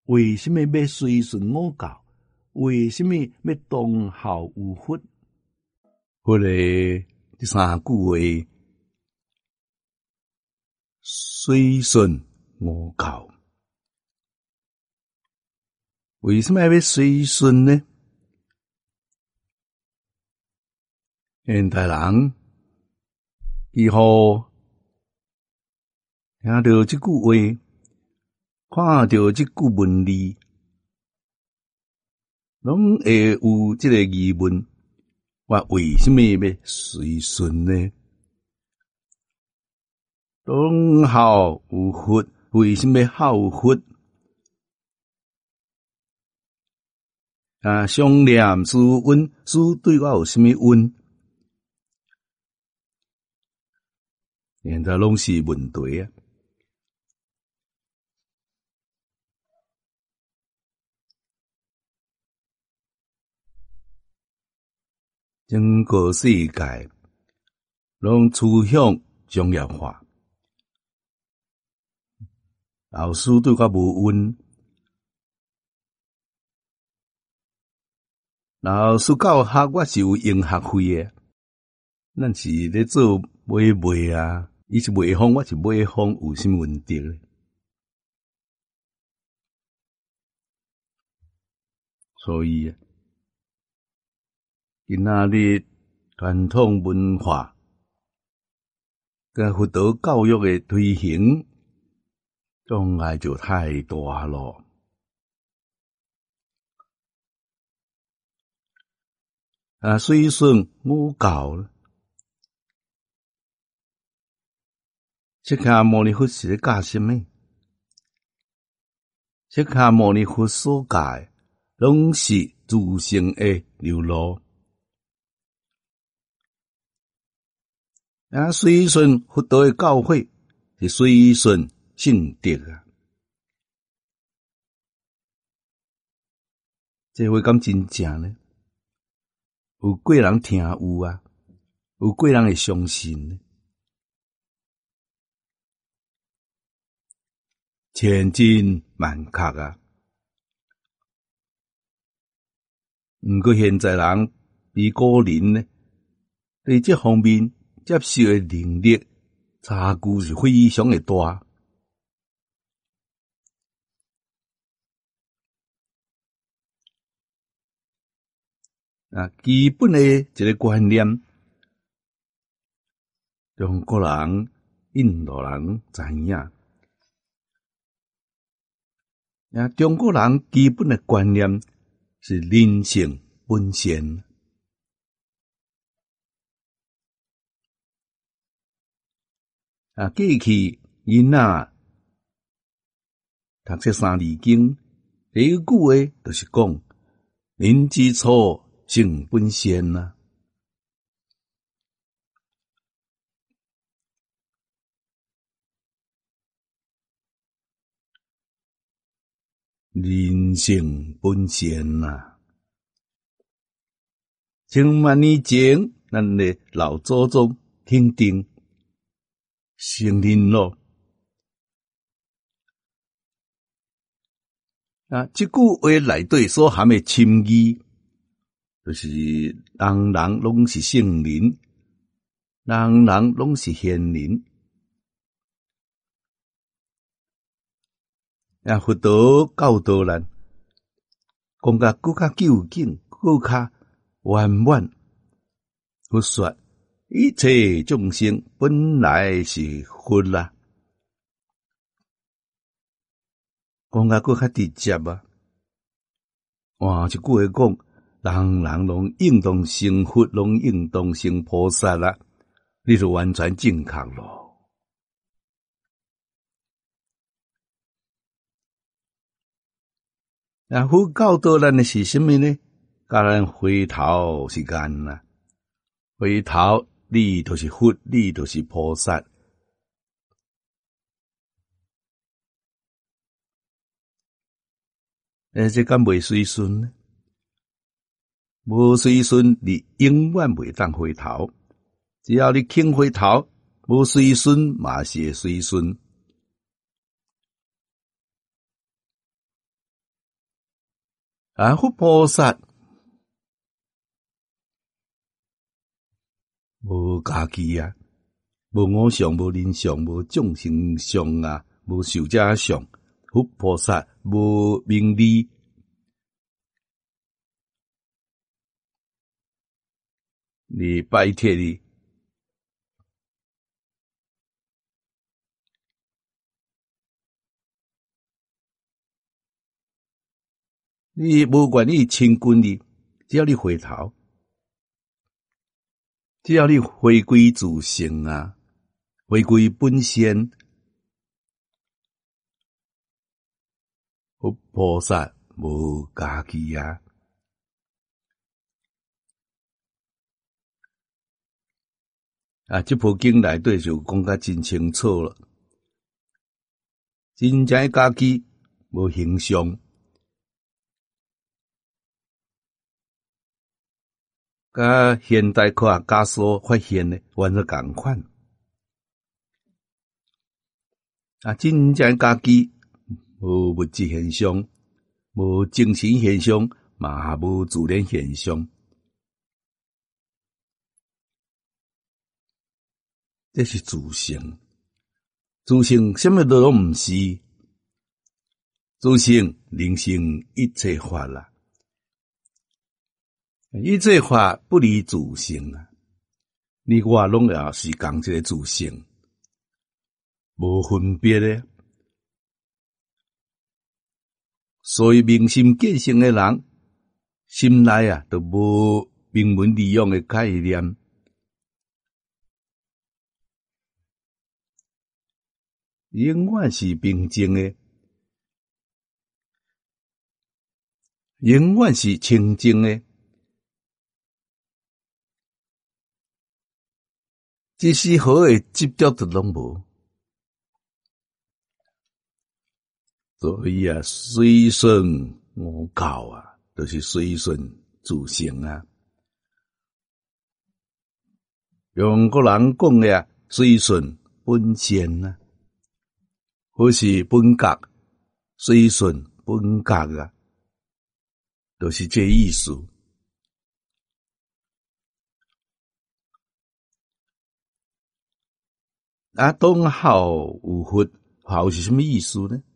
为什么要随顺我教？为什么要当孝有佛？佛的第三句话，随顺我教。为什么要随顺呢？现代人以后听到这句话，看到这句文字，拢会有这个疑问：我为什么要随顺呢？当孝有佛，为什么孝有佛？相念师恩，师对我有什么恩？现在拢是问题啊！整个世界拢趋向商业化，老师对我无恩，老师教学我是有用学费诶，咱是咧做买卖啊，伊是卖方，我是买方，有什么问题咧？所以今仔日传统文化跟佛道教育的推行障碍就太大咯。随顺我教，释迦牟尼佛是咧教什么？释迦牟尼佛所教拢是自性的流露。随顺佛道的教诲是随顺性德啊！这话敢真正呢？有几人听有啊？有几人会相信呢？千真万确啊！毋过现在人比古人呢，对这方面接受的能力差距是非常的大。基本的一个观念，中国人、印度人知影。中国人基本的观念是人性本善。过去囡仔读这三字经，第一句话就是讲：人之初，性本善啊。人性本善啊！千万年前，咱的老祖宗肯定承认咯。这句话内底所含的深意，就是人人拢是圣人，人人拢是贤人。佛道教导咱，讲甲更较究竟，更较圆满。佛说，一切众生本来是佛啦，讲甲更较直接啊！哇，这句话讲，人人拢应当成佛，拢应当成菩萨啦，你就完全正确咯。佛教导咱的是什么呢？教咱回头是岸啦，回头你就是佛，你就是菩萨。这敢袂随顺呢？无随顺，你永远袂当回头。只要你肯回头，无随顺嘛是会随顺。 佛菩萨无家己啊，无我相，无人相，无众生相啊，无寿者相。佛菩萨无名利，你拜帖你，你无愿意亲近你，只要你回头，只要你回归自性啊，回归本身，佛菩萨无家己啊。这部经内底就讲甲真清楚了，真正的家己无形象，甲现代科学家所发现的完全同款。真正的家己无物质现象，无精神现象，嘛无自然现象。这是自性，自性什么都毋是，自性灵性一切法啦，一切法不离自性啊！你我拢也是讲这个自性，无分别的。所以明心见性的人，心内都无名闻利养的概念。永远是平静的，永远是清净的，一丝毫的执着都拢无。所以随顺我教就是随顺自性啊。用个人讲的随顺本性啊，或是本觉，随顺本觉啊，就是这意思。当好有佛，好是什么意思呢？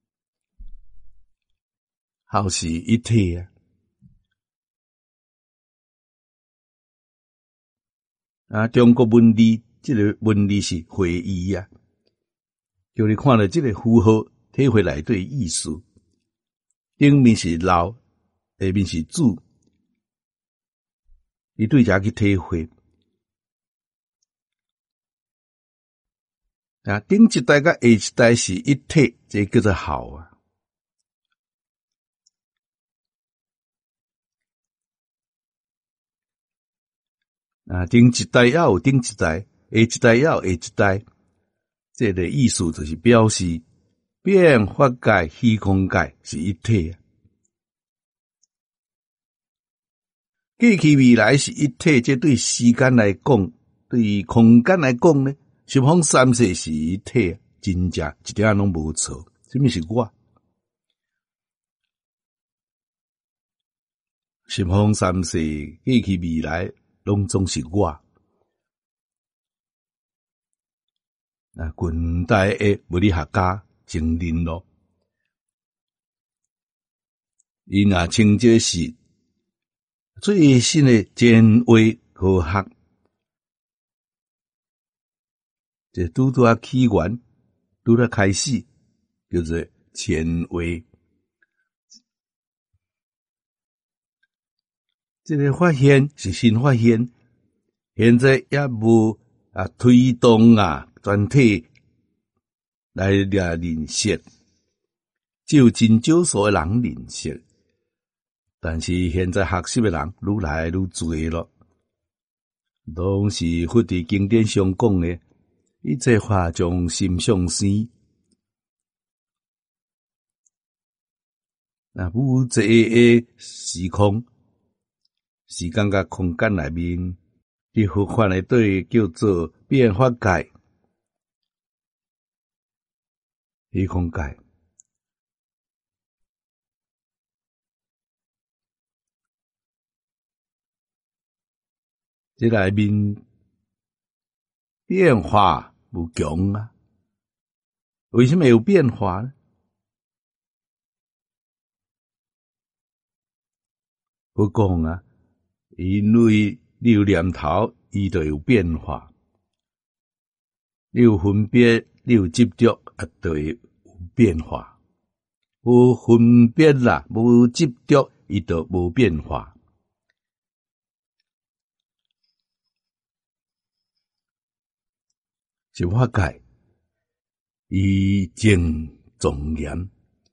好是一体中国文理，这个文理是会意啊，叫你看了这个符号，体会内底意思。顶面是老，下面是主，你对这去体会。顶一代甲下一代是一体，这叫做好啊。顶一代也有顶一代，下一代也有下一代，这个意思就是表示变法界、虚空界是一体啊。过去未来是一体，这对时间来讲，对空间来讲呢，十方三世是一体，真正一点拢无错。什么是我？十方三世过去未来拢总是我。近代的物理学家承认咯，因称这是最新的前卫科学，这拄起源，拄开始，叫做前卫。这个发现是新发现，现在也无推动全体来认识，只有真少数的人认识。但是现在学习的人愈来愈多了，拢是佛伫经典上讲的，一切法从心上生。无这个时空。时间甲空间内面，伫佛法内底叫做变化界、虚空界。 这内面变化无穷啊。为什么有变化呢？我讲啊，因为你有念头，伊就有变化；你有分别，你有执着，啊，就会有变化。无分别啦，无执着，伊就无变化。是法界，伊正庄严，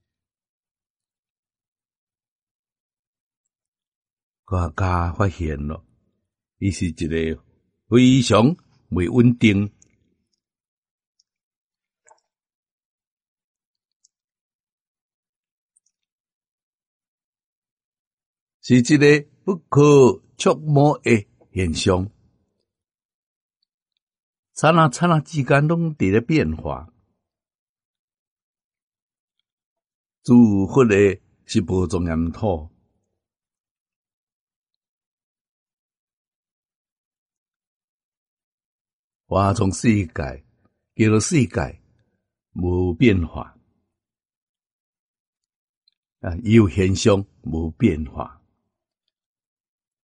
国家发现咯，伊是一个非常未稳定，是一个不可触摸的现象。刹那刹那之间拢伫咧变化，诸佛的是无庄严土，华从世界叫做世界无变化啊，有现象无变化，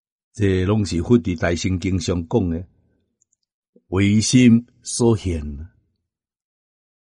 这拢是佛伫大乘经上讲的唯心所现。